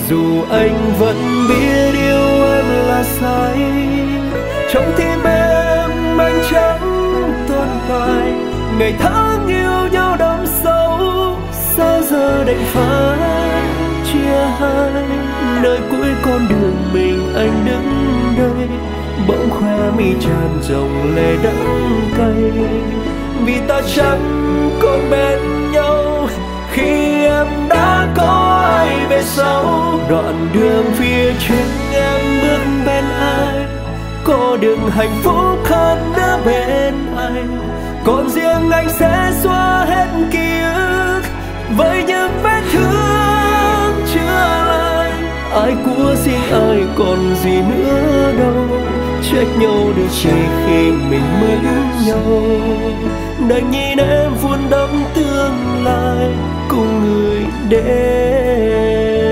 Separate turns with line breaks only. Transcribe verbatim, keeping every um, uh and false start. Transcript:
Dù anh vẫn biết yêu em là sai, trong tim em anh chẳng tồn tại. Ngày tháng yêu nhau đậm sâu, sao giờ đành phải chia hai. Nơi cuối con đường mình anh đứng đây, bỗng khoe mi tràn dòng lệ đắng cay. Vì ta chẳng còn bên nhau khi em đã có ai về sau. Đoạn đường phía trước em bước bên ai, có được hạnh phúc hơn nữa bên anh. Còn riêng anh sẽ xóa hết ký ức với những vết thương chưa lành. Ai của riêng ai còn gì nữa đâu, trách nhau được chỉ khi mình mới nhau. Đành nhìn em vun đắp tương lai cùng người đến.